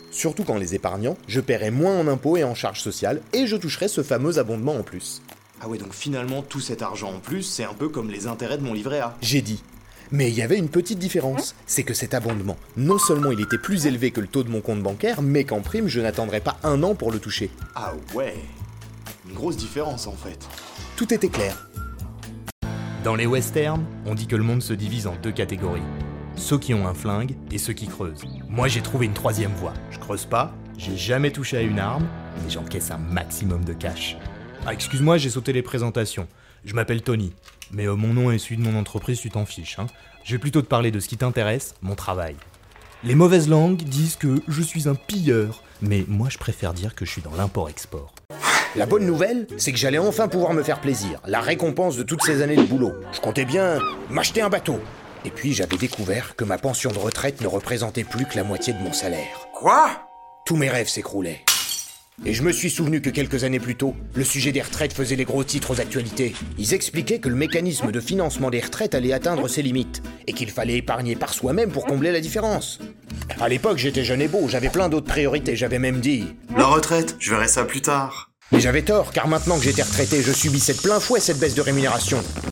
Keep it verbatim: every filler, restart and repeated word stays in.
Surtout quand les épargnants, je paierai moins en impôts et en charges sociales, et je toucherai ce fameux abondement en plus. Ah ouais, donc finalement, tout cet argent en plus, c'est un peu comme les intérêts de mon livret A. J'ai dit. Mais il y avait une petite différence, c'est que cet abondement, non seulement il était plus élevé que le taux de mon compte bancaire, mais qu'en prime, je n'attendrai pas un an pour le toucher. Ah ouais, une grosse différence en fait. Tout était clair. Dans les westerns, on dit que le monde se divise en deux catégories. Ceux qui ont un flingue et ceux qui creusent. Moi j'ai trouvé une troisième voie. Je creuse pas, j'ai jamais touché à une arme, mais j'encaisse un maximum de cash. Ah excuse-moi, j'ai sauté les présentations. Je m'appelle Tony, mais euh, mon nom est celui de mon entreprise, tu t'en fiches. Hein. Je vais plutôt te parler de ce qui t'intéresse, mon travail. Les mauvaises langues disent que je suis un pilleur, mais moi je préfère dire que je suis dans l'import-export. La bonne nouvelle, c'est que j'allais enfin pouvoir me faire plaisir, la récompense de toutes ces années de boulot. Je comptais bien m'acheter un bateau. Et puis j'avais découvert que ma pension de retraite ne représentait plus que la moitié de mon salaire. Quoi ? Tous mes rêves s'écroulaient. Et je me suis souvenu que quelques années plus tôt, le sujet des retraites faisait les gros titres aux actualités. Ils expliquaient que le mécanisme de financement des retraites allait atteindre ses limites, et qu'il fallait épargner par soi-même pour combler la différence. À l'époque, j'étais jeune et beau, j'avais plein d'autres priorités, j'avais même dit... La retraite, je verrai ça plus tard. Mais j'avais tort, car maintenant que j'étais retraité, je subissais de plein fouet cette baisse de rémunération.